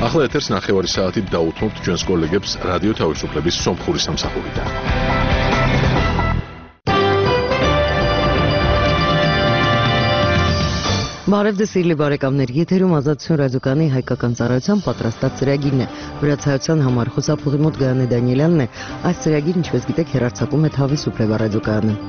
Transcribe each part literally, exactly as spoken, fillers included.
ახლა ეთერს ნახევარი საათით დაუთმობთ ჩვენს კოლეგებს რადიო თავისუფლების სომხური სამსახურიდან. Բարև ձեզ սիրելի բարեկամներ, եթերում ազատություն ռադիոկայանի հայկական ծառայության պատրաստած ծրագիրն է։ Վրացայության համար խոսափողի մոտ Գայանե Դանիելյանն է։ Այս ծրագիրը, ինչպես գիտեք, հեռարձակում է Թավիսուփլե ռադիոկայանը։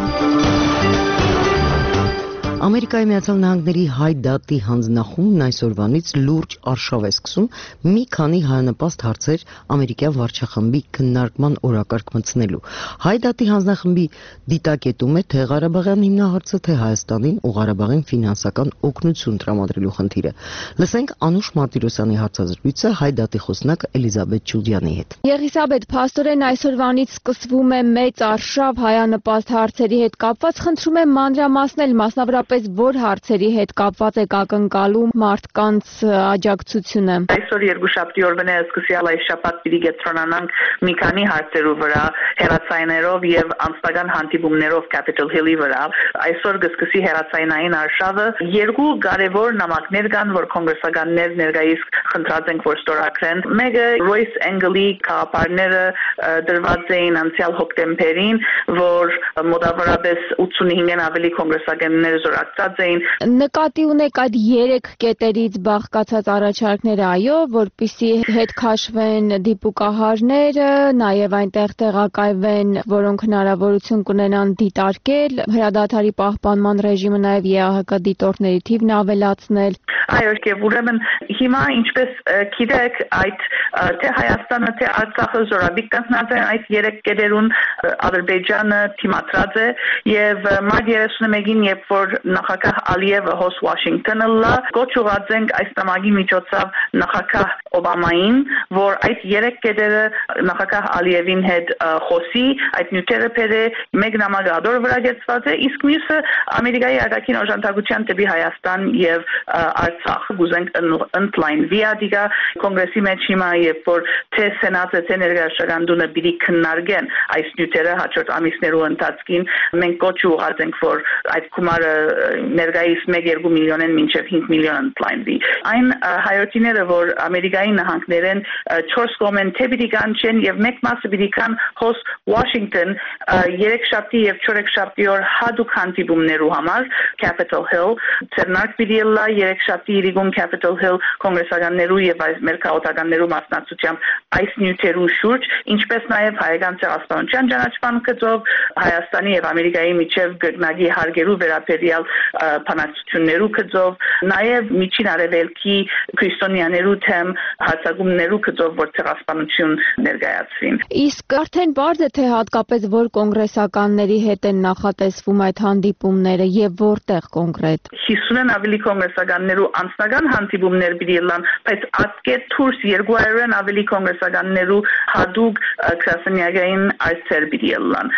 Ամերիկայի Միացյալ Նահանգների հայ դատի հանձնախումբն այսօրվանից լուրջ արշավ է սկսում մի քանի հայանպաստ հարցեր ամերիկյան վարչախմբի քննարկման օրակարգ մտցնելու։ Հայ դատի հանձնախմբի դիտակետում է թե Ղարաբաղյան հիմնահարցը, թե Հայաստանին ու Ղարաբաղին ֆինանսական օգնություն տրամադրելու խնդիրը։ Լսենք Անուշ Մարտիրոսյանի հարցազրույցը հայ դատի խոսնակ Էլիզաբեթ Չուլյանի հետ։ Եղիսաբեթ, փաստորեն այսօրվանից սկսվում է մեծ արշավ հայանպաստ հարցերի հետ կապված, խնդրում եմ մանրամասնել, մասնավորապես որ հարցերի հետ կապված եք ակնկալում մարդկանց աջակցությունը։ Այսօր երկուշաբթի օրվա սկսյալ այս շաբաթ պիտի կենտրոնանանք մի քանի հարցերու վրա, հեռացայիներով եւ անձնական հանդիպումներով Capitol Hill-ի վրա։ Այսօր կսկսի հեռացայինային արշավը։ Երկու կարևոր նամակներ կան, որ կոնգրեսականներ ներկայիս խնդրած են որ ստորագրեն։ Մեկը Royce Engel-ի կապարները դրված էին անցյալ հոկտեմբերին, որ մոտավորապես ութսունհինգն ավելի կոնգրեսականներ զորակցած էին։ Նկատի ունեք այդ երեք կետերից բաղկացած առաջարկները, այո, որպիսի հետ քաշվեն դիպուկահարները, նաև այնտեղ տեղակայվեն, որոնք հնարավորություն կունենան դիտարկել, հրադադարի պահպանման ռեժիմը, նաև Է Ա Հ Կ դիտորդների թիվն ավելացնել։ Այո, եւ ուրեմն հիմա ինչպես գիտեք, այդ թե Հայաստանը, թե Արցախը զորաբիկ կանգնած են այդ երեք կետերուն, Ադրբեջանը թիմադրած է եւ մարտ երեսունմեկին, երբ որ նախագահ Ալիևը հոս Վաշինգտոնը լա, գոչ ուղղացենք այս նամակի միջոցով նախագահ Օբամային, որ այդ երեք կետերը նախագահ Ալիևին հետ խոսի, այդ նյութերը բերե, մեկ նամակը ադոր վրա գեցված է, իսկ մյուսը Ամերիկայի արտաքին օժանդակության դեպի Հայաստան եւ Արցախ գուզենք ընդլայնվի ադիգա կոնգրեսի մեջ հիմա երբ որ թե սենատը թե ներկայացուցչությունը պիտի քննարկեն այս նյութերը հաջորդ ամիսներու ընթացքին մենք գոչ ուղղացենք որ այդ գումարը ներկայիս մեկ երկու միլիոնեն մինչև հինգ միլիոն ընդլայնվի այն հայրենիները որ Ամերիկայի նահանգներեն չորս կողմեն թե պիտի կանչեն եւ մեկ մասը պիտի կան հոս Washington երեքշաբթի եւ չորեքշաբթի օր հատուկ հանդիպումներու համար Capitol Hill ցերնակ պիտի լա երեքշաբթի իրիկում Capitol Hill կոնգրեսականներու եւ այս մերկաօտականներու մասնակցությամբ այս նյութերու շուրջ ինչպես նաեւ հայկական ցեղասպանության ճանաչման գծով Հայաստանի եւ Ամերիկայի միջև գտնագի հարգերու վերաբերյալ բանակցություններու գծով նաեւ միջին արևելքի քրիստոնյաներու թեմ հարձակումներու գծով որ ցեղասպանություն ներկայացվին իսկ արդեն բարձ է թե հատկապես որ կոնգրեսականների հետ են նախատեսվում այդ հանդիպումները եւ որտեղ կոնկրետ հիսունն ավելի կոնգրեսականներու անձնական հանդիպումներ պիտի լան բայց ատկետ թուրս երկու հարյուրն ավելի կոնգրեսականներու հադուկ քրասենյակային այսեր պիտի լան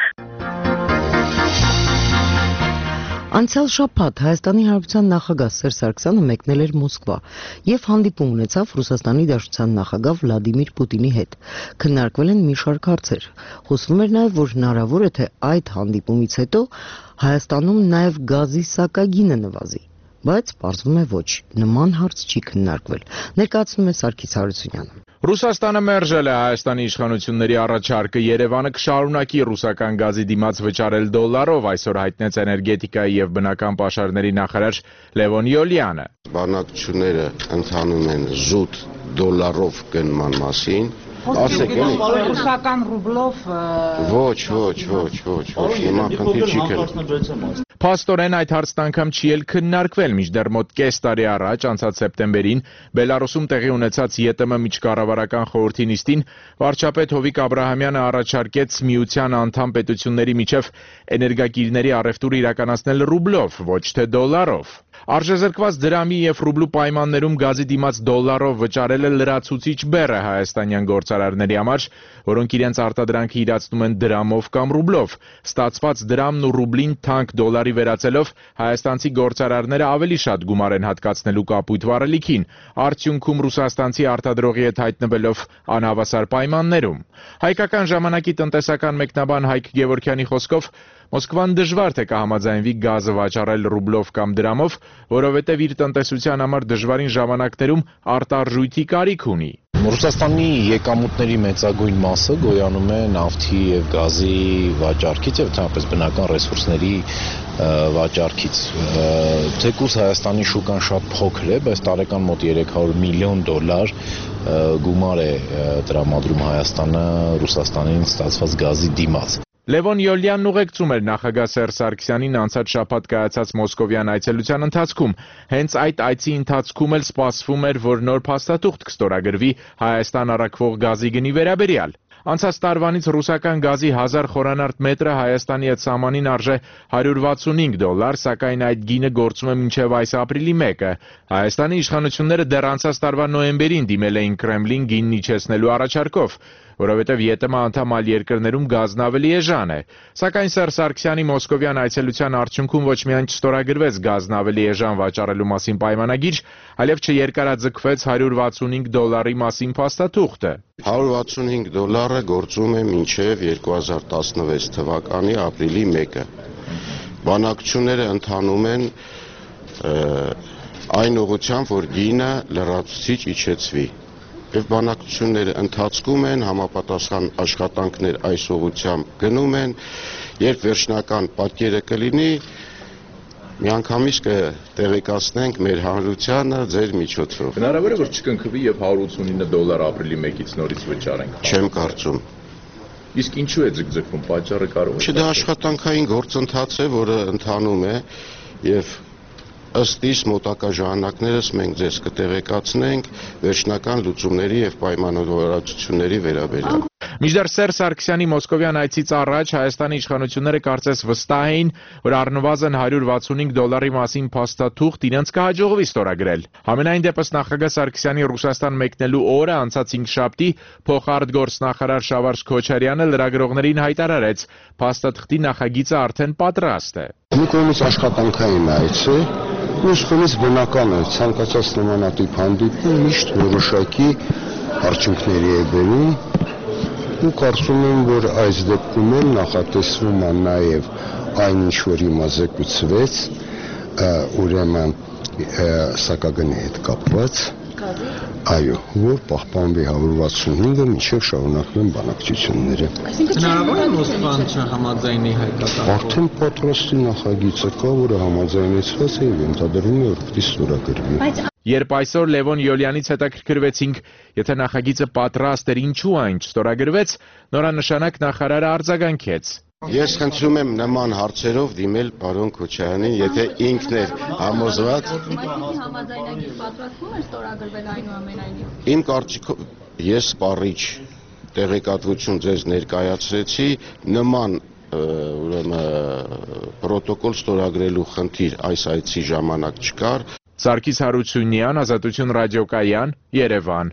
Անցյալ շաբաթ Հայաստանի Հանրապետության նախագահ Սերժ Սարգսյանը մեկնել էր Մոսկվա եւ հանդիպում ունեցավ Ռուսաստանի Դաշնության նախագահ Վլադիմիր Պուտինի հետ։ Քննարկվել են մի շարք հարցեր։ Խոսվում էր նաեւ, որ հնարավոր է թե այդ հանդիպումից հետո Հայաստանում նաեւ գազի սակագինը նվազի։ Բայց պարզվում է ոչ, նման հարց չի քննարկվել։ Ներկայացնում է Սարգիս Հարությունյանը։ Ռուսաստանը մերժել է Հայաստանի իշխանությունների առաջարկը Երևանը կշարունակի ռուսական գազի դիմաց վճարել դոլարով, այսօր հայտնեց էներգետիկայի եւ բնական պաշարների նախարար Լևոն Յոլյանը։ Բանակցությունները ընթանում են զուտ դոլարով գնման մասին։ Ասեք, ռուսական ռուբլով ոչ, ոչ, ոչ, ոչ, ոչ, հիմա խնդիր չի կրել։ Փաստորեն այդ հարցն անգամ չի էլ քննարկվել, մինչդեռ մոտ կես տարի առաջ, անցած սեպտեմբերին, Բելարուսում տեղի ունեցած Ե Տ Մ միջկառավարական խորհրդի նիստին վարչապետ Հովիկ Աբրահամյանը առաջարկեց միության անդամ պետությունների միջև էներգակիրների առևտուր իրականացնել ռուբլով, ոչ թե դոլարով։ Արժեզրկված դրամի եւ ռուբլու պայմաններում գազի դիմաց դոլարով վճարելը լրացուցիչ բեռ է հայաստանյան գործարարների համար, որոնք իրենց արտադրանքը իրացնում են դրամով կամ ռուբլով։ Ստացված դրամն ու ռուբլին թանկ դոլարի վերածելով հայաստանցի գործարարները ավելի շատ գումար են հատկացնելու կապույտ վառելիքին, արդյունքում ռուսաստանցի արտադրողի հետ հայտնվելով անհավասար պայմաններում։ Հայկական ժամանակի տնտեսական մեկնաբան Հայկ Գևորգյանի խոսքով Մոսկվան դժվար թե կհամաձայնվի գազը վաճառել ռուբլով կամ դրամով, որովհետև իր տնտեսության համար դժվարին ժամանակներում արտարժույթի կարիք ունի։ Ռուսաստանի եկամուտների մեծագույն մասը գոյանում է նավթի եւ գազի վաճառքից եւ ընդհանրապես բնական ռեսուրսների վաճառքից։ Թեկուզ Հայաստանի շուկան շատ փոքր է, բայց տարեկան մոտ երեք հարյուր միլիոն դոլար գումար է տրամադրում Հայաստանը Ռուսաստանին ստացված գազի դիմաց։ Լևոն Յոլյանն ուղեկցում էր նախագահ Սերժ Սարգսյանին անցած շաբաթ կայացած մոսկովյան այցելության ընթացքում։ Հենց այդ այցի ընթացքում էլ սպասվում էր, որ նոր փաստաթուղթ կստորագրվի Հայաստան առաքվող գազի գնի վերաբերյալ։ Անցած տարվանից ռուսական գազի հազար խորանարդ մետրը Հայաստանի հետ սահմանին արժե հարյուր վաթսունհինգ դոլար, սակայն այդ գինը գործում է մինչև այս ապրիլի մեկը։ Հայաստանի իշխանությունները դեռ անցած տարվա նոյեմբերին դիմել էին Կրեմլին գինն իջեցնելու առաջարկով, որովհետև ԵՏՄ անդամ այլ երկրներում գազն ավելի էժան է։ Սակայն Սերժ Սարգսյանի մոսկովյան այցելության արդյունքում ոչ միայն չստորագրվեց գազն ավելի էժան վաճառելու մասին պայմանագիր, այլև չերկարաձգվեց հարյուր վաթսունհինգ դոլարի մասին փաստաթուղթը։ հարյուր վաթսունհինգ դոլարը գործում է մինչև երկու հազար տասնվեց թվականի ապրիլի մեկը։ Բանակցությունները ընթանում են այն ուղղությամբ, որ գինը լրացուցիչ իջեցվի։ Եվ բանակցությունները ընթացքում են, համապատասխան աշխատանքներ այս ուղղությամբ գնում են, երբ վերջնական պատկերը կլինի, միանգամից կտեղեկացնենք մեր հանրությանը ձեր միջոցով։ Հնարավոր է որ չկնքվի եւ հարյուր ութսունինը դոլար ապրիլի մեկից նորից վճարենք։ Չեմ կարծում։ Իսկ ինչու է ձգձգվում, պատճառը կարող է։ Չէ, դա աշխատանքային գործընթաց է, որը ընթանում է եւ ըստ իս մոտակա ժամանակներս մենք ձեզ կտեղեկացնենք վերջնական լուծումների եւ պայմանավորվածությունների վերաբերյալ։ Մինչդեռ Սերժ Սարգսյանի մոսկովյան այցից առաջ Հայաստանի իշխանությունները կարծես վստահ էին, որ առնվազն հարյուր վաթսունհինգ դոլարի մասին փաստաթուղթ իրենց կհաջողվի ստորագրել։ Համենայն դեպս նախագահ Սարգսյանի Ռուսաստան մեկնելու օրը անցած հինգշաբթի փոխարտգործնախարար Շավարժ Քոչարյանը լրագրողներին հայտարարեց, փաստաթղթի նախագիծը արդեն պատրաստ է։ Մի կողմից աշխատանքային այց է, մյուս կողմից բնական է, ցանկացած նմանատիպ հանդիպում միշտ որոշակի արդյունքների է բերում։ Ու կարծում եմ, որ այս դեպքում էլ նախատեսվում է նաև այն ինչ որ հիմա զեկուցվեց, ուրեմն սակագնի հետ կապված, այո, որ պահպանվի հարյուր վաթսունհինգը մինչև շարունակվեն բանակցությունները։ Հնարավոր է Մոսկվան չհամաձայնի հայկական։ Արդեն պատրաստի նախագիծը կա, որը համաձայնեցված է եւ ենթադրվում է, որ պիտի ստորագրվի։ Երբ այսօր Լևոն Յոլյանից հետաքրքրվեցինք, եթե նախագիծը պատրաստ էր, ինչու այն չստորագրվեց, նորանշանակ նախարարը արձագանքեց։ Ես խնդրում եմ նման հարցերով դիմել պարոն Քոչարյանին, եթե ինքն էր համոզված։ Իմ կարծիքով ես սպառիչ տեղեկատվություն ձեզ ներկայացրեցի, նման ուրեմն պրոտոկոլ ստորագրելու խնդիր այս այցի ժամանակ չկար։ Սարգիս Հարությունյան, Ազատություն ռադիոկայան, Երևան։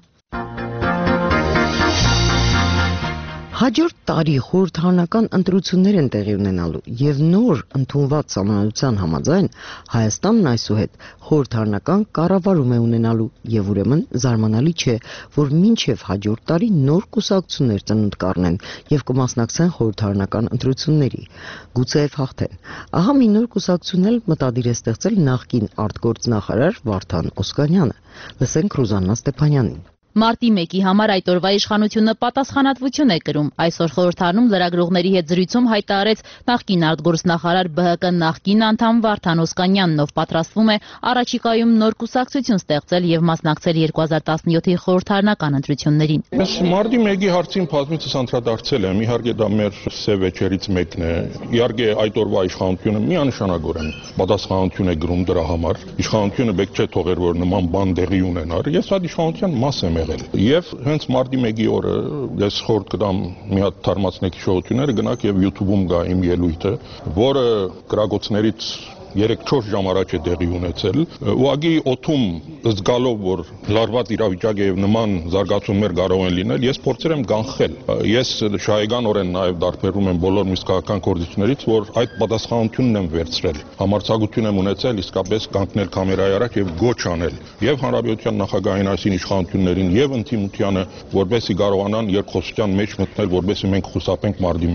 Հաջորդ տարի խորհրդարանական ընտրություններ են տեղի ունենալու եւ նոր ընդունված սահմանադրության համաձայն Հայաստանն այսուհետ խորհրդարանական կառավարում է ունենալու եւ ուրեմն զարմանալի չէ, որ մինչեւ հաջորդ տարի նոր կուսակցություններ ծնունդ կառնեն եւ կմասնակցեն խորհրդարանական ընտրությունների։ Գուցեև հաղթեն։ Ահա մի նոր կուսակցություն էլ մտադիր է ստեղծել նախկին արտգործնախարար Վարդան Օսկանյանը։ Լսենք Ռուզաննա Ստեփանյանին։ Մարտի մեկի համար այդ օրվա իշխանությունը պատասխանատվություն է կրում։ Այսօր խորհրդարանում լրագրողների հետ զրույցում հայտարարեց նախկին արտգործնախարար ԲՀԿ նախկին անդամ Վարդան Օսկանյանն, ով պատրաստվում է առաջիկայում նոր կուսակցություն ստեղծել եւ մասնակցել երկու հազար տասնյոթի խորհրդարանական ընտրություններին։ Ես մարտի մեկի հարցին բազմիցս անդրադարձել եմ, իհարկե դա մեր սև վեճերից մեկն է։ Իհարկե այդ օրվա իշխանությունը միանշանագորեն պատասխանատվություն է կրում դրա համար։ Իշխանությունը պետք չէ թողեր, որ նման բան տեղի ունենար։ Ես այդ իշխանության մաս եմ Եվ հենց մարտի մեկի օրը ես խորհուրդ կտամ մի հատ թարմացնեք հիշողությունները, գնաք եւ YouTube-ում գա իմ ելույթը, որը գրագոցներից երեք-չորս ժամ առաջ է տեղի ունեցել։ Ուղղակի օդում զգալով, որ լարված իրավիճակ է եւ նման զարգացումներ կարող են լինել, ես փորձել եմ կանխել։ Ես շահեգանորեն նաեւ դարբերում եմ բոլոր միսկական կորձիչներից, որ այդ պատասխանատվությունն եմ վերցրել։ Համարձակություն եմ ունեցել իսկապես կանգնել կամերայի առաջ եւ գոչ անել եւ հանրապետության նախագահային այսին իշխանություններին եւ ընդդիմությանը, որովհետեւ կարողանան երկխոսության մեջ մտնել, որովհետեւ մենք խուսափենք մարտի մեկից։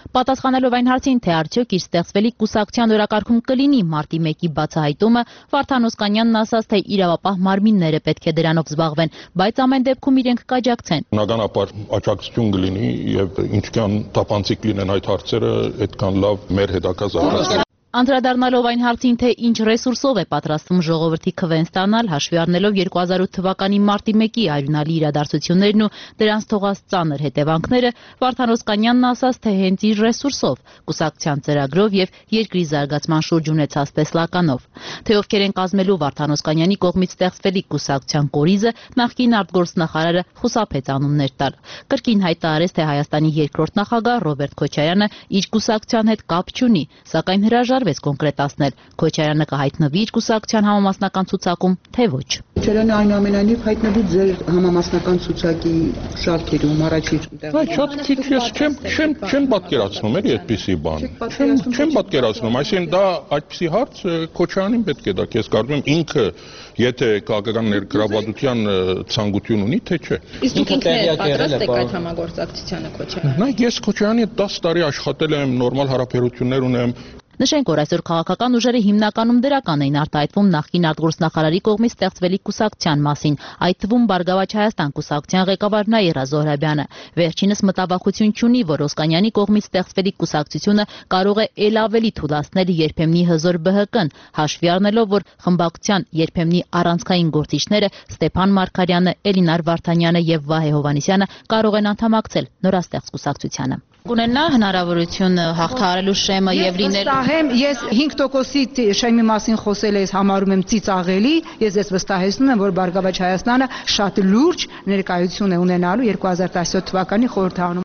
Պատասխանելով այն հարցին, թե արդյոք իր ստեղծվելիք կուսակցության օրակարգում կլինի մարտի մեկի բացահայտումը, Վարդան Օսկանյանն ասաց, թե իրավապահ մարմինները պետք է դրանով զբաղվեն, բայց ամեն դեպքում իրենք կաջակցեն։ Բնականաբար աջակցություն կլինի եւ ինչքան տապանցիկ լինեն այդ հարցերը, այդքան լավ մեր հետագա զարգացումը։ Անդրադառնալով այն հարցին, թե ինչ ռեսուրսով է պատրաստվում ժողովրդի քվեն ստանալ, հաշվի առնելով երկու հազար ութ թվականի մարտի մեկի արյունալի իրադարձություններն ու դրանց թողած ծանր հետևանքները, Վարդան Օսկանյանն ասաց, թե հենց իր ռեսուրսով, կուսակցության ծրագրով եւ երկրի զարգացման շուրջ ունեցած տեսլականով։ Թե ովքեր են կազմելու Վարդան Օսկանյանի կողմից ստեղծվելիք կուսակցության կորիզը, նախկին արտգործնախարարը խուսափեց անուններ տալ։ Կրկին հայտարարեց, թե Հայաստանի երկրորդ նախագահ Ռոբերտ Քոչարյանը իր կուսակցության հետ կապ չունի, սակայն հրաժարվեց կոնկրետացնել։ Քոչարյանը կհայտնվի իր կուսակցության համամասնական ցուցակում, թե ոչ։ Քոչարյանը այնուամենայնիվ հայտնվի ձեր համամասնական ցուցակի շարքերում առաջի տեղում։ Բայց շատ քիչ ես չեմ չեմ չեմ պատկերացնում էլի այդպիսի բան։ Չեմ չեմ պատկերացնում, այսինքն դա այդպիսի հարց Քոչարյանին պետք է դա քեզ կարծում եմ ինքը եթե քաղաքական ներգրավվածության ցանկություն ունի, թե չէ։ Իսկ դուք ինքներդ պատրաստ եք այդ համագործակցությանը Քոչարյանը։ Նա ես Քոչարյանի հետ դաս տարի աշխատել եմ, նորմալ հարաբերություններ ունեմ։ Նշենք, որ այսօր քաղաքական ուժերը հիմնականում դրական էին արտահայտվում նախկին արտգործնախարարի կողմից ստեղծվելիք կուսակցության մասին, այդ թվում Բարգավաճ Հայաստան կուսակցության ղեկավար Նաիրա Զոհրաբյանը։ Վերջինս մտավախություն չունի, որ Օսկանյանի կողմից ստեղծվելիք կուսակցությունը կարող է ել ավելի թուլացնել երբեմնի հզոր Բ Հ Կն, հաշվի առնելով, որ խմբակցության երբեմնի առանցքային գործիչները Ստեփան Մարգարյանը, Էլինար Վարդանյանը եւ Վահե Հովհաննիսյանը կարող են անդամակցել նորաստեղծ կուսակցությանը։ Կունենա հնարավորություն հաղթահարելու շեմը եւ լինել։ Վստահեմ, ես հինգ տոկոսի շեմի մասին խոսել ես, համարում եմ ծիծաղելի, ես ես վստահեցնում եմ, որ Բարգավաճ Հայաստանը շատ լուրջ ներկայություն է ունենալու երկու հազար տասնյոթ թվականի խորհրդարանում։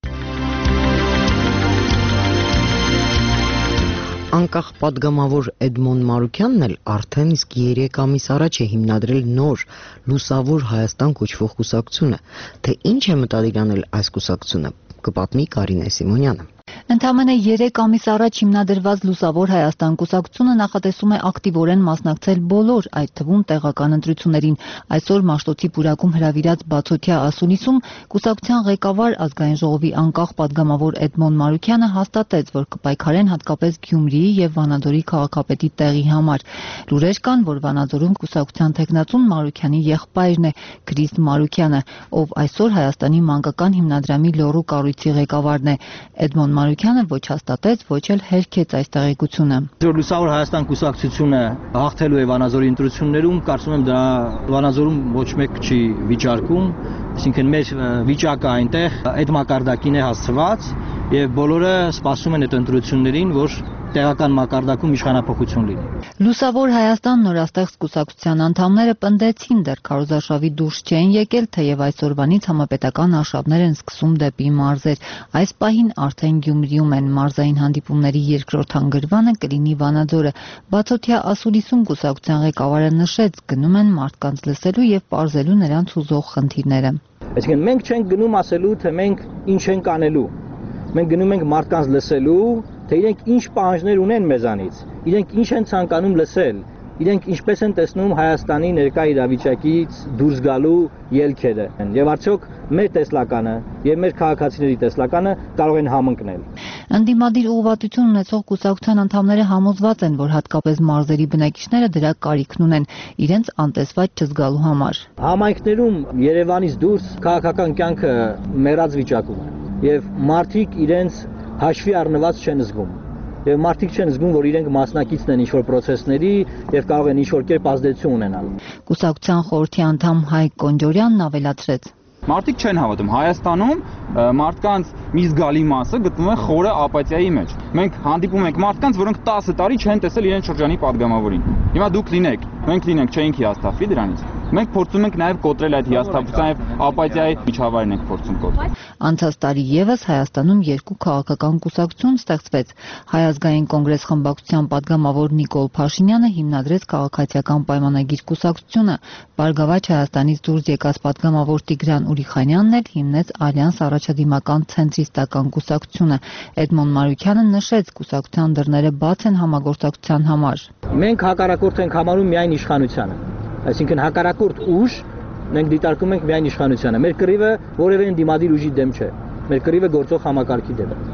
Անկախ падգամավոր Էդմոն Մարուկյանն էլ արդեն իսկ երեք ամիս առաջ է հիմնադրել նոր Լուսավոր Հայաստան կոչվող կուսակցությունը, թե ինչ է մտադիր անել այս կուսակցությունը, կպատմի Կարինե Սիմոնյանը։ Ընդամենը երեք ամիս առաջ հիմնադրված Լուսավոր Հայաստան կուսակցությունը նախատեսում է ակտիվորեն մասնակցել բոլոր, այդ թվում տեղական ընտրություններին։ Այսօր Մաշտոցի պուրակում հրավիրած բացօթյա ասուլիսում կուսակցության ղեկավար ազգային ժողովի անկախ падգամավոր Էդմոն Մարուկյանը հաստատեց, որ կպայքարեն հատկապես Գյումրիի եւ Վանաձորի քաղաքապետի տեղի համար։ Լուրեր կան, որ Վանաձորում կուսակցության տեխնացուն Մարուկյանի եղբայրն է Քրիստ Մարուկյանը, ով այսօր Հայաստանի մանկական հիմնադրամի լոռու կառույցի ղեկավարն է։ Էդմոն Մարուկյանը ոչ հաստատեց, ոչ էլ հերքեց այս տեղեկությունը։ Լուսավոր Հայաստան կուսակցությունը հաղթելու է Վանաձորի ընտրություններում, կարծում եմ դա Վանաձորում ոչ մեկ չի վիճարկում, այսինքն մեր վիճակը այնտեղ այդ մակարդակին է հասցված եւ բոլորը սպասում են այդ ընտրություններին, որ տեղական մակարդակում իշխանափոխություն լինի։ Լուսավոր Հայաստան նորաստեղծ կուսակցության անդամները պնդեցին, դեռ քարոզարշավի դուրս չեն եկել, թեև այսօրվանից համապետական արշավներ են սկսում դեպի մարզեր։ Այս պահին արդեն Գյումրիում են, մարզային հանդիպումների երկրորդ հանգրվանը կլինի Վանաձորը։ Բացօթյա ասուլիսում կուսակցության ղեկավարը նշեց, գնում են մարդկանց լսելու եւ պարզելու նրանց ուզող խնդիրները։ Այսինքն մենք չենք գնում ասելու, թե մենք ինչ ենք անելու։ Մենք գնում ենք մարդկանց լսելու, թե իրենք ինչ պահանջներ ունեն մեզանից, իրենք ինչ են ցանկանում լսել, իրենք ինչպես են տեսնում Հայաստանի ներկա իրավիճակից դուրս գալու ելքերը, եւ արդյոք մեր տեսլականը եւ մեր քաղաքացիների տեսլականը կարող են համընկնել։ Ընդդիմադիր ուղղվածություն ունեցող կուսակցության անդամները համոզված են, որ հատկապես մարզերի բնակիչները դրա կարիքն ունեն իրենց անտեսված չզգալու համար։ Համայնքներում Երևանից դուրս քաղաքական կյանքը մեռած վիճակում է եւ մարդիկ իրենց հաշվի առնված չեն զգում։ Եվ մարդիկ չեն զգում, որ իրենք մասնակիցն են ինչ-որ պրոցեսների եւ կարող են ինչ-որ կերպ ազդեցություն ունենալ։ Կուսակցության խորհրդի անդամ Հայկ Կոնջորյանն ավելացրեց. Մարդիկ չեն հավատում։ Հայաստանում մարդկանց մի զգալի մասը գտնվում է խորը ապաթիայի մեջ։ Մենք հանդիպում ենք մարդկանց, որոնք տասը տարի չեն տեսել իրենց շրջանի падգամավորին։ Հիմա դուք լինեք, մենք լինենք, չէինք հիասթափվի դրանից։ Մենք փորձում ենք նաև կոտրել այդ հիասթափության եւ ապաթիայի միջավայրն ենք փորձում կոտրել։ Անցած տարի եւս Հայաստանում երկու քաղաքական կուսակցություն ստեղծվեց։ Հայ ազգային կոնգրես խմբակցության падգամավոր Նիկոլ Փաշինյանը հիմնադրեց քաղաքացիական պայմանագիր կուսակցությունը։ Բարգավաճ Հայաստանից դուրս եկած падգամավոր Տիգրան Ուրիխանյանն էլ հիմնեց Ալյանս առաջադիմական ցենտրիստական կուսակցությունը։ Էդմոն Մարուկյանը նշեց, կուսակցության դռները բաց են համագործակցության համար։ Մենք հակառակորդ ենք համարում միայն իշխանությանը, այսինքն հակառակորդ ուժ մենք դիտարկում ենք միայն իշխանությանը։ Մեր կռիվը որևէ ընդդիմադիր ուժի դեմ չէ։ Մեր կռիվը գործող համակարգի դեմ է։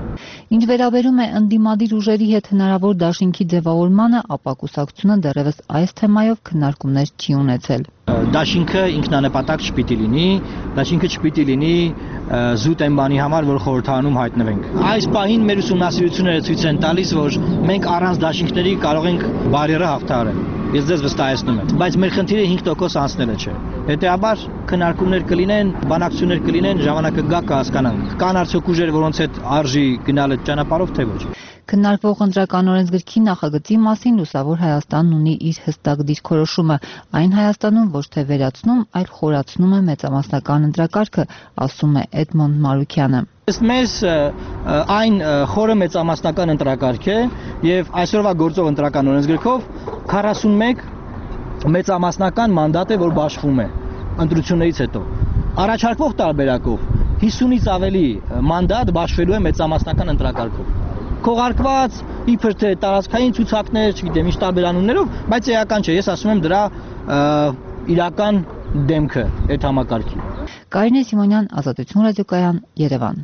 Ինչ վերաբերում է ընդդիմադիր ուժերի հետ հնարավոր դաշինքի ձևավորմանը, ապա կուսակցությունը դեռևս այս թեմայով քննարկումներ չի ունեցել։ Դաշինքը ինքնանպատակ չպիտի լինի, դաշինքը չպիտի լինի զուտ այն բանի համար, որ խորհրդարանում հայտնվենք։ Այս պահին մեր ուսումնասիրությունները ցույց են տալիս, որ մենք առանց դաշինքների կարող ենք բարերը հաղթահարել։ Ես ձեզ վստահեցնում եմ, բայց մեր խնդիրը հինգ տոկոս անցնելը չէ։ Հետեւաբար քննարկումներ կլինեն, բանակցություններ կլինեն, ժամանակը գա կհասկանանք։ Կան արդյոք ուժեր, որոնց հետ արժի գնալ այդ ճանապարհով, թե ոչ։ Քննարկվող ընտրական օրենսգրքի նախագծի մասին Լուսավոր Հայաստանն ունի իր հստակ դիրքորոշումը։ Այն Հայաստանում ոչ թե վերացնում, այլ խորացնում է մեծամասնական ընտրակարգը, ասում է Էդմոնդ Մարուքյանը։ Ըստ մեզ այն խորը մեծամասնական ընտրակարգ է եւ այսօրվա գործող ընտրական օրենսգրքով քառասունմեկ մեծամասնական մանդատ է, որ բաշխվում է ընտրություններից հետո։ Առաջարկվող տարբերակով հիսունից ավելի մանդատ բաշխվելու է մեծամասնական ընտրակարգով։ Քողարկված, իբր թե տարածքային ցուցակներ, չգիտեմ, ինչ տարբերանումներով, բայց էական չէ, ես ասում եմ դրա իրական դեմքը այդ համակարգի։ Կարինե Սիմոնյան, Ազատություն ռադիոկայան, Երևան։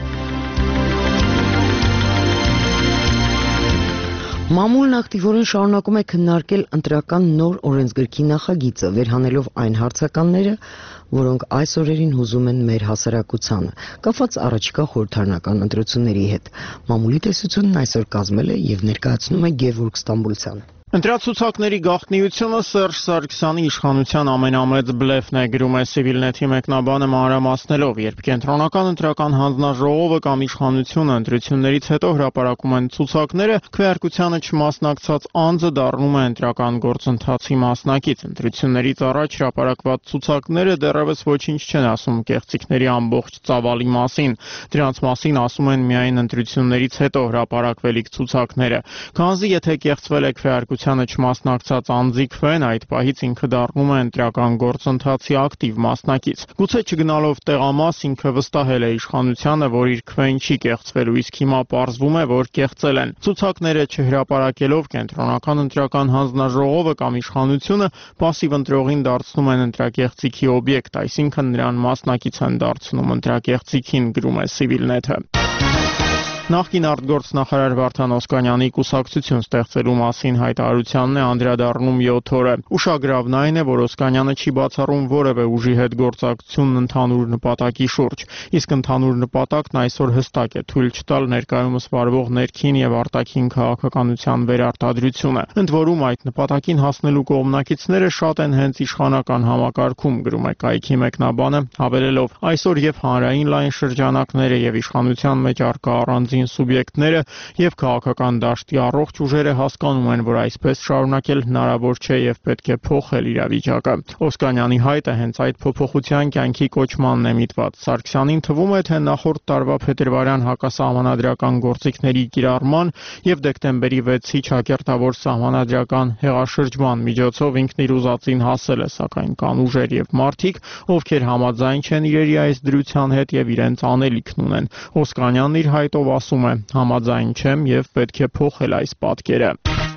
Մամուլն ակտիվորեն շարունակում է քննարկել ընտրական նոր օրենսգրքի նախագիծը, վերհանելով այն հարցականները, որոնք այս օրերին հուզում են մեր հասարակությանը, կապված առաջիկա խորհրդարանական ընտրությունների հետ։ Մամուլի տեսությունն այսօր կազմել է եւ ներկայացնում է Գևորգ Ստամբուլցյանը։ Ընտրացուցակների գաղտնիությունը Սերժ Սարգսյանի իշխանության ամենամեծ բլեֆն է, գրում է Civilnet-ի մեկնաբանը մանրամասնելով, երբ կենտրոնական ընտրական հանձնաժողովը կամ իշխանությունը ընտրություններից հետո հրապարակում են ցուցակները, քվեարկությանը չմասնակցած անձը դառնում է ընտրական գործընթացի մասնակից։ Ընտրություններից առաջ հրապարակված ցուցակները դեռևս ոչինչ չեն ասում կեղծիքների ամբողջ ծավալի մասին։ Դրանց մասին ասում են միայն ընտրություններից հետո հրապարակվելիք ցուցակները։ Քանզի եթե կեղծվել է քվեարկության չմասնակցած անձի քվեն, այդ պահից ինքը դառնում է ընտրական գործընթացի ակտիվ մասնակից։ Գուցե չգնալով տեղամաս ինքը վստահել է իշխանությանը, որ իր քվեն չի կեղծվելու, իսկ հիմա պարզվում է, որ կեղծել են։ Ցուցակները չհրապարակելով կենտրոնական ընտրական հանձնաժողովը կամ իշխանությունը պասիվ ընտրողին դարձնում են ընտրակեղծիքի օբյեկտ, այսինքն նրան մասնակից են դարձնում ընտրակեղծիքին, գրում է Civilnet-ը։ Նախկին արտգործնախարար Վարդան Օսկանյանի կուսակցություն ստեղծելու մասին հայտարարությանն է անդրադառնում յոթ օրը։ Ուշագրավն այն է, որ Օսկանյանը չի բացառում որևէ ուժի հետ գործակցությունն ընդհանուր նպատակի շուրջ, իսկ ընդհանուր նպատակն այսօր հստակ է՝ թույլ չտալ ներկայումս վարվող ներքին եւ արտաքին քաղաքականության վերարտադրությունը։ Ընդ որում այդ նպատակին հասնելու կողմնակիցները շատ են հենց իշխանական համակարգում, գրում է կայքի մեկնաբանը, հավելելով. այսօր եւ հանրային լայն շրջանակները եւ իշխանության մեջ առկա առանձին սուբյեկտները եւ քաղաքական դաշտի առողջ ուժերը հասկանում են, որ այսպես շարունակել հնարավոր չէ եւ պետք է փոխել իրավիճակը։ Օսկանյանի հայտը հենց այդ փոփոխության կյանքի կոչմանն է միտված։ Սարգսյանին թվում է, թե նախորդ տարվա փետրվարյան հակասահմանադրական գործիքների կիրառման եւ դեկտեմբերի վեցի ճակերտավոր սահմանադրական հեղաշրջման միջոցով ինքն իր ուզածին հասել է, սակայն կան ուժեր եւ մարդիկ, ովքեր համաձայն չեն իրերի այս դրության հետ եւ իրենց անելիքն ունեն։ Օսկանյանն իր հայտով ասում է. համաձայն չեմ եւ պետք է փոխել այս պատկերը։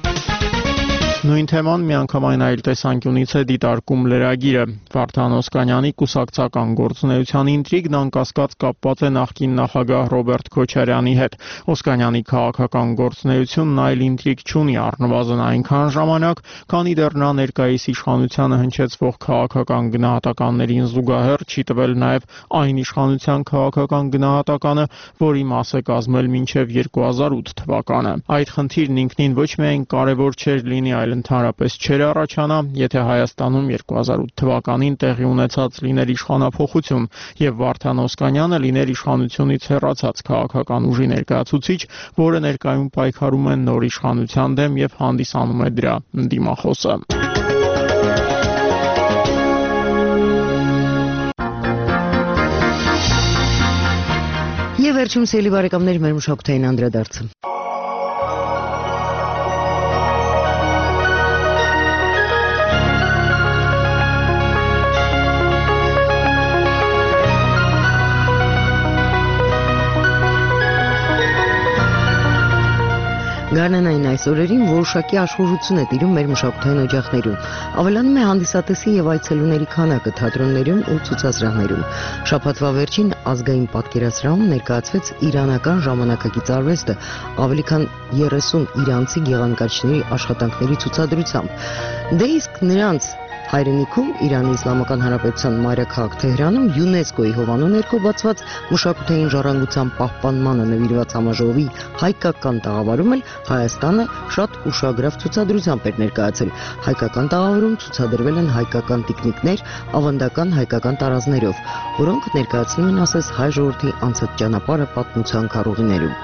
Նույն թեման միանգամայն այլ տեսանկյունից է դիտարկում լրագիրը։ Վարդան Օսկանյանի կուսակցական գործունեության ինտրիգն անկասկած կապված է նախկին նախագահ Ռոբերտ Քոչարյանի հետ։ Օսկանյանի քաղաքական գործունեությունն այլ ինտրիգ չունի, առնվազն այնքան ժամանակ, քանի դեռ նա ներկայիս իշխանությանը հնչեցվող քաղաքական գնահատականներին զուգահեռ չի տվել նաև այն իշխանության քաղաքական գնահատականը, որի մաս է կազմել մինչև երկու հազար ութ թվականը։ Այդ խնդիրն ինքնին ոչ միայն կարևոր չէր լինի, այլ ընդհանրապես չէր առաջանա, եթե Հայաստանում երկու հազար ութ թվականին տեղի ունեցած լիներ իշխանափոխություն եւ Վարդան Օսկանյանը լիներ իշխանությունից հեռացած քաղաքական ուժի ներկայացուցիչ, որը ներկայում պայքարում է նոր իշխանության դեմ եւ հանդիսանում է դրա ընդդիմախոսը։ Եվ վերջում սիրելի բարեկամներ, մեր մշակութային անդրադարձը։ Գարնանային այսօր օրերին որոշակի աշխուժություն է տիրում մեր մշակութային օջախներում։ Ավելանում է հանդիսատեսի եւ այցելուների քանակը թատրոններում ու ցուցասրահներում։ Շաբաթվա վերջին ազգային պատկերասրահում ներկայացվեց իրանական ժամանակակից արվեստը ավելի քան երեսուն իրանցի գեղանկարիչների աշխատանքների ցուցադրությամբ։ Դե իսկ նրանց հայրենիքում Իրանի Իսլամական Հանրապետության մայրաքաղաք Թեհրանում ՅՈՒՆԵՍԿՕ-ի հովանու ներքո բացված մշակութային ժառանգության պահպանմանը նվիրված համաժողովի հայկական տաղավարում էլ Հայաստանը շատ ուշագրավ ցուցադրությամբ էր ներկայացել։ Հայկական տաղավարում ցուցադրվել են հայկական տիկնիկներ ավանդական հայկական տարազներով, որոնք ներկայացնում են ասես հայ ժողովրդի անցած ճանապարհը պատմության քառուղիներում։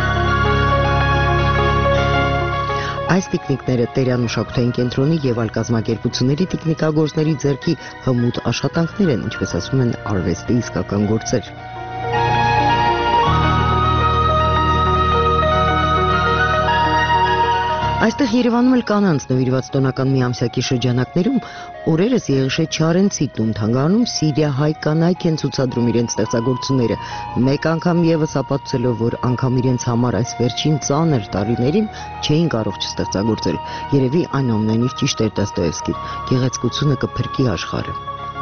Այս տիկնիկները Տերյան մշակութային կենտրոնի եւ այլ կազմակերպությունների տիկնիկագործների ձեռքի հմուտ աշխատանքներ են, ինչպես ասում են, արվեստի իսկական գործեր։ Այստեղ Երևանում էլ կանանց նվիրված տոնական միամսյակի շրջանակներում օրերս Եղիշե Չարենցիթն ու թանգարանում սիրիահայ կանայք են ցուցադրում իրենց ստեղծագործությունները, մեկ անգամ եւս ապացուցելով, որ անգամ իրենց համար այս վերջին ծանր տարիներին չէին կարող չստեղծագործել։ Երևի այնուամենայնիվ ճիշտ էր Դոստոևսկին. գեղեցկությունը կփրկի աշխարհը։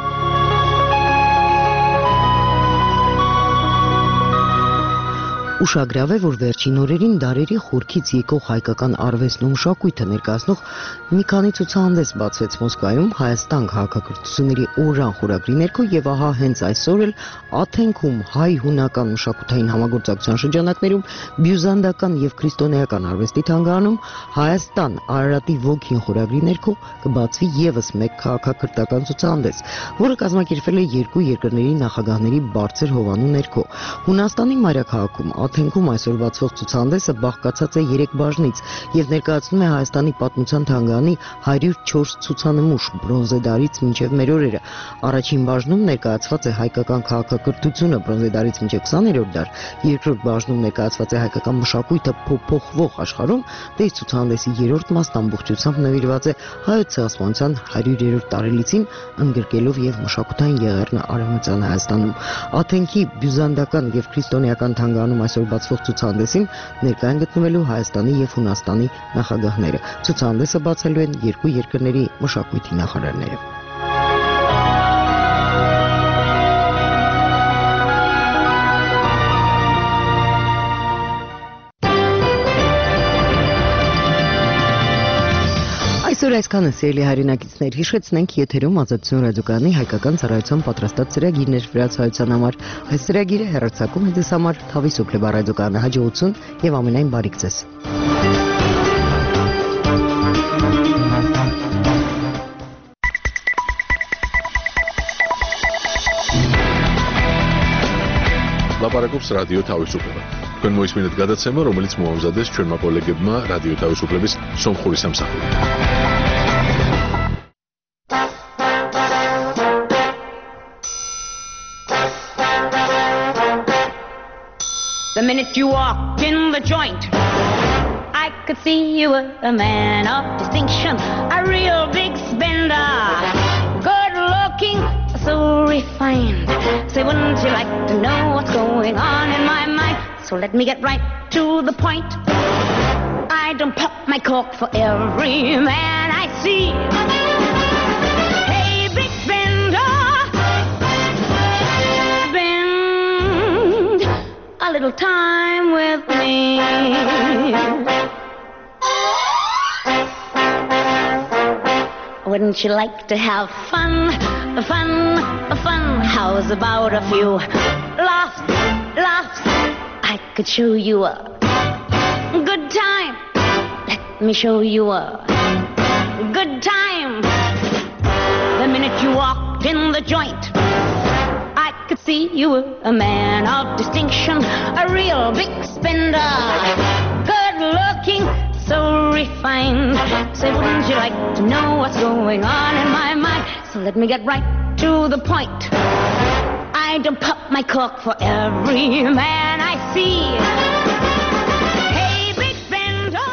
Ուշագրավ է, որ վերջին օրերին դարերի խորքից եկող հայկական արվեստն ու մշակույթը ներկայացնող մի քանի ցուցահանդես բացվեց Մոսկվայում Հայաստան քաղաքակրթությունների օրրան խորագրի ներքո եւ ահա հենց այսօր էլ Աթենքում հայ-հունական մշակութային համագործակցության շրջանակներում բյուզանդական եւ քրիստոնեական արվեստի թանգարանում Հայաստան Արարատի ոգին խորագրի ներքո կբացվի եւս մեկ քաղաքակրթական ցուցահանդես, որը կազմակերպվել է երկու երկրների նախագահների բարձր հովանու ներքո։ Հունաստանի մայրաքաղաքում Աթենքում այսօր բացվող ցուցահանդեսը բաղկացած է երեք բաժնից եւ ներկայացնում է Հայաստանի պատմության թանգարանի հարյուր չորս ցուցանմուշ բրոնզե դարից մինչեւ մեր օրերը։ Առաջին բաժնում ներկայացված է հայկական քաղաքակրթությունը բրոնզե դարից մինչեւ քսաներորդ դար, երկրորդ բաժնում ներկայացված է հայկական մշակույթը փոփոխվող աշխարհում, դե ցուցահանդեսի երրորդ մասն ամբողջությամբ նվիրված է հայոց ցեղասպանության հարյուրերորդ տարելիցին, ընդգրկելով եւ մշակութային եղեռնը Արևմտյան Հայաստանում։ Աթենքի բյուզանդական եւ քրիստոնեական թանգարանում այսօր բացվող ցուցահանդեսին ներկա են գտնվելու Հայաստանի եւ Հունաստանի նախագահները։ Ցուցահանդեսը բացելու են երկու երկրների մշակույթի նախարարները։ Այսօր այսքանը, սիրելի հայրենակիցներ, հիշեցնենք եթերում Ազատություն ռադիոկայանի հայկական ծառայության պատրաստած ծրագիրներ վրացայության համար։ Այս ծրագիրը հեռարձակում է ձեզ համար Թավի Սուպլեբար ռադիոկայանը հաջողություն եւ ամենայն բարիք ձեզ։ Լապարակոպս ռադիո Թավիսուպլեբը։ Քան մոյս մինուտ գադացեմը, რომელიც մոհամզադես չորմա կոլեգեբմա ռադիո Թավիսուպլեբիս Սոմխորիս ամսախորի։ The minute you walked in the joint, I could see you were a man of distinction, a real big spender, good looking, so refined. Say, wouldn't you like to know what's going on in my mind? So let me get right to the point. I don't pop my cork for every man I see. Hey, big spender, spend a little time with me. Wouldn't you like to have fun, fun, fun? How's about a few laughs, laughs? I could show you a good time. Let me show you a good time. The minute you walked in the joint, I could see you were a man of distinction, a real big spender, good looking, so refined. Say, wouldn't you like to know what's going on in my mind? So let me get right to the point. I don't pop my cork for every man I see. Hey, big spender.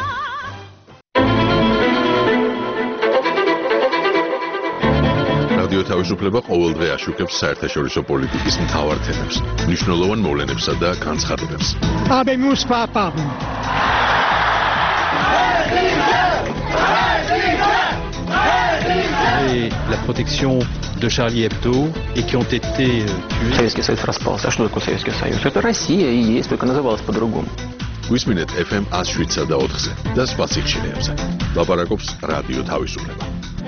რადიო თავისუფლება ყოველდღე აშუქებს საერთაშორისო პოლიტიკის მთავარ თემებს, მნიშვნელოვან მოვლენებსა და განცხადებებს. Habemos papam. Et la protection de Charlie Hebdo et qui ont été euh, tués. Советский Союз распался. А что такое Советский Союз? Это Россия и есть, только называлась по-другому. გვისმინეთ ეფ ემ one oh seven და ოთხზე და სხვა სიხშირეებზე. ლაპარაკობს რადიო თავისუფლება.